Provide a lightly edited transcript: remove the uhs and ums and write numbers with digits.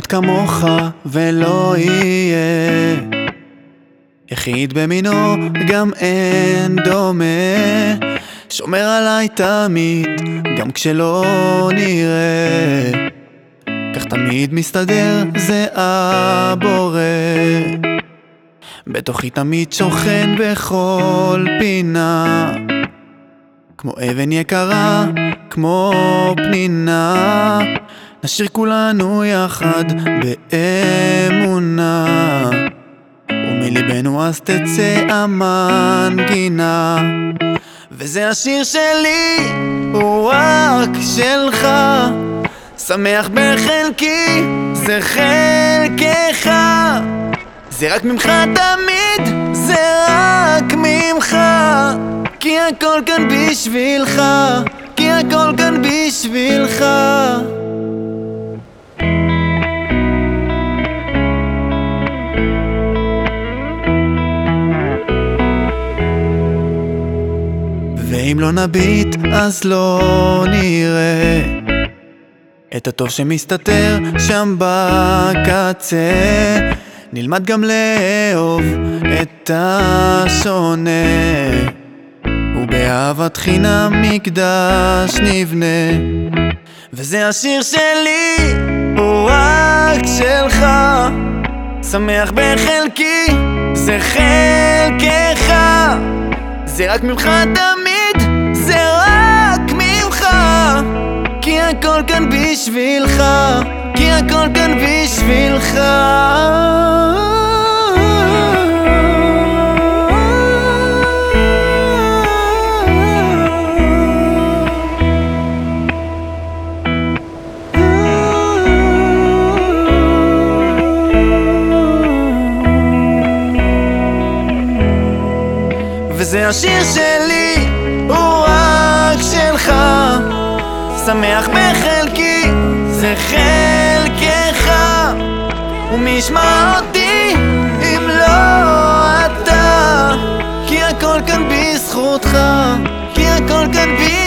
כמוך ולא יהיה, יחיד במינו גם אין דומה, שומר עליי תמיד גם כשלא נראה, כך תמיד מסתדר זה הבורא, בתוכי תמיד שוכן בכל פינה, כמו אבן יקרה, כמו פנינה, נשיר כולנו יחד באמונה, ומליבנו אז תצא המנגינה, וזה השיר שלי, הוא רק שלך, שמח בחלקי, זה חלקך, זה רק ממך תמיד, זה רק ממך, כי הכל כאן בשבילך, כי הכל כאן בשבילך. ואם לא נביט אז לא נראה את הטוב שמסתתר שם בקצה, נלמד גם לאהוב את השונה, ובאהבת חינם מקדש נבנה, וזה השיר שלי, הוא רק שלך, שמח בחלקי, זה חלקך, זה רק ממך תמיד, זה רק ממך, כי הכל כאן בשבילך, כי הכל כאן בשבילך. וזה השיר שלי, הוא רק שלך, שמח בחלקי, זה חלקך, ומי ישמע אותי אם לא אתה, כי הכל כאן בזכותך, כי הכל כאן בזכותך.